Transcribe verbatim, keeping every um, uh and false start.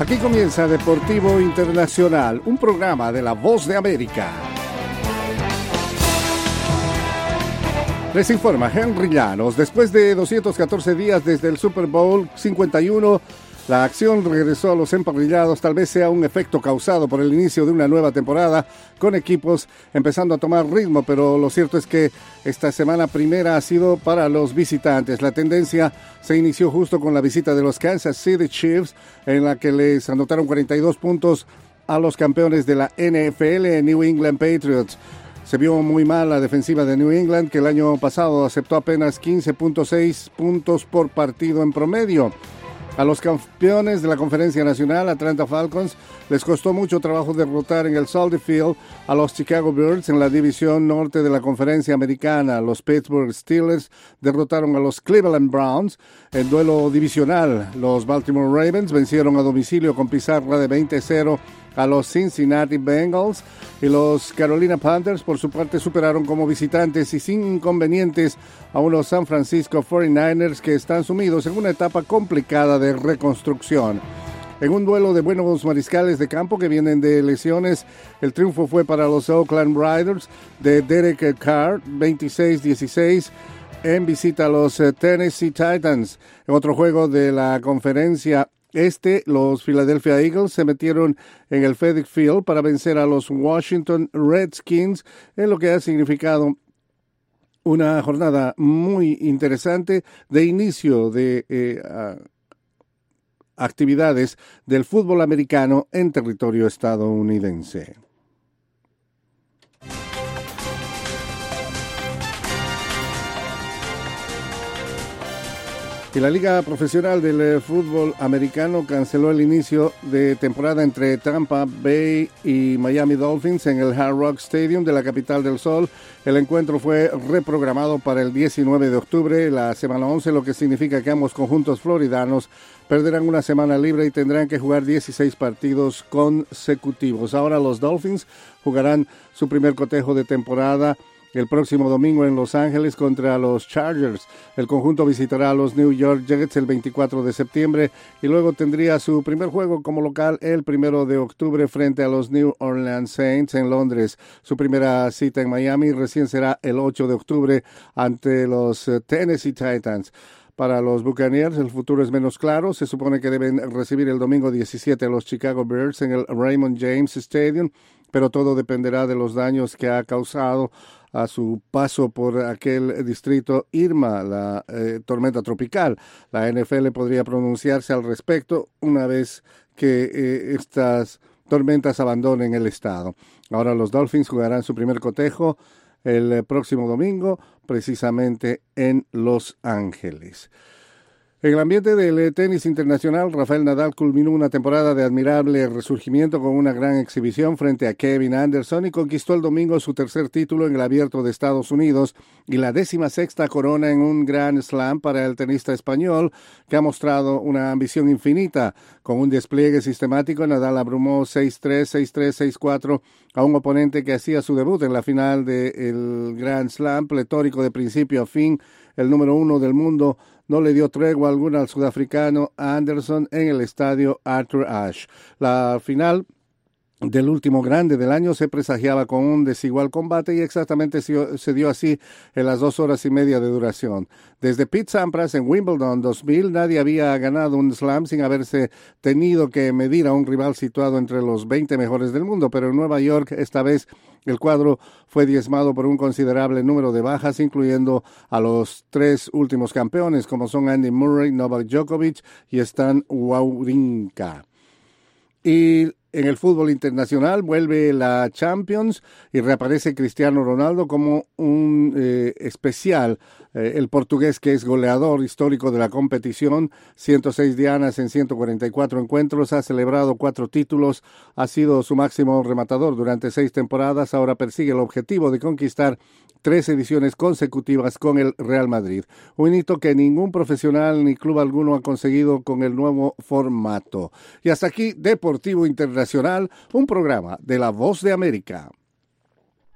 Aquí comienza Deportivo Internacional, un programa de La Voz de América. Les informa Henry Llanos. Después de doscientos catorce días desde el Super Bowl cincuenta y uno, la acción regresó a los emparrillados. Tal vez sea un efecto causado por el inicio de una nueva temporada, con equipos empezando a tomar ritmo, pero lo cierto es que esta semana primera ha sido para los visitantes. La tendencia se inició justo con la visita de los Kansas City Chiefs, en la que les anotaron cuarenta y dos puntos a los campeones de la N F L, New England Patriots. Se vio muy mal la defensiva de New England, que el año pasado aceptó apenas quince punto seis puntos por partido en promedio. A los campeones de la Conferencia Nacional, Atlanta Falcons, les costó mucho trabajo derrotar en el Soldier Field a los Chicago Bears en la división norte de la Conferencia Americana. Los Pittsburgh Steelers derrotaron a los Cleveland Browns en duelo divisional. Los Baltimore Ravens vencieron a domicilio con pizarra de veinte a cero a los Cincinnati Bengals, y los Carolina Panthers por su parte superaron como visitantes y sin inconvenientes a unos San Francisco cuarenta y nueve ers que están sumidos en una etapa complicada de reconstrucción. En un duelo de buenos mariscales de campo que vienen de lesiones, el triunfo fue para los Oakland Raiders de Derek Carr, veintiséis dieciséis, en visita a los Tennessee Titans. En otro juego de la conferencia Este, los Philadelphia Eagles se metieron en el FedEx Field para vencer a los Washington Redskins, en lo que ha significado una jornada muy interesante de inicio de eh, uh, actividades del fútbol americano en territorio estadounidense. Y la Liga Profesional del Fútbol Americano canceló el inicio de temporada entre Tampa Bay y Miami Dolphins en el Hard Rock Stadium de la capital del sol. El encuentro fue reprogramado para el diecinueve de octubre, la semana once, lo que significa que ambos conjuntos floridanos perderán una semana libre y tendrán que jugar dieciséis partidos consecutivos. Ahora los Dolphins jugarán su primer cotejo de temporada el próximo domingo en Los Ángeles contra los Chargers. El conjunto visitará a los New York Jets el veinticuatro de septiembre y luego tendría su primer juego como local el primero de octubre frente a los New Orleans Saints en Londres. Su primera cita en Miami recién será el ocho de octubre ante los Tennessee Titans. Para los Buccaneers el futuro es menos claro. Se supone que deben recibir el domingo diecisiete a los Chicago Bears en el Raymond James Stadium, pero todo dependerá de los daños que ha causado a su paso por aquel distrito Irma, la eh, tormenta tropical. La N F L podría pronunciarse al respecto una vez que eh, estas tormentas abandonen el estado. Ahora los Dolphins jugarán su primer cotejo el eh, próximo domingo, precisamente en Los Ángeles. En el ambiente del tenis internacional, Rafael Nadal culminó una temporada de admirable resurgimiento con una gran exhibición frente a Kevin Anderson y conquistó el domingo su tercer título en el Abierto de Estados Unidos y la décima sexta corona en un Grand Slam para el tenista español, que ha mostrado una ambición infinita. Con un despliegue sistemático, Nadal abrumó seis tres, seis tres, seis cuatro a un oponente que hacía su debut en la final del Grand Slam, pletórico de principio a fin. El número uno del mundo no le dio tregua alguna al sudafricano Anderson en el estadio Arthur Ashe. La final del último grande del año se presagiaba con un desigual combate y exactamente se dio así en las dos horas y media de duración. Desde Pete Sampras en Wimbledon dos mil, nadie había ganado un slam sin haberse tenido que medir a un rival situado entre los veinte mejores del mundo, pero en Nueva York esta vez el cuadro fue diezmado por un considerable número de bajas, incluyendo a los tres últimos campeones, como son Andy Murray, Novak Djokovic y Stan Wawrinka. Y en el fútbol internacional vuelve la Champions y reaparece Cristiano Ronaldo como un eh, especial. Eh, el portugués, que es goleador histórico de la competición, ciento seis dianas en ciento cuarenta y cuatro encuentros, ha celebrado cuatro títulos, ha sido su máximo rematador durante seis temporadas, ahora persigue el objetivo de conquistar tres ediciones consecutivas con el Real Madrid, un hito que ningún profesional ni club alguno ha conseguido con el nuevo formato. Y hasta aquí Deportivo Internacional, un programa de La Voz de América.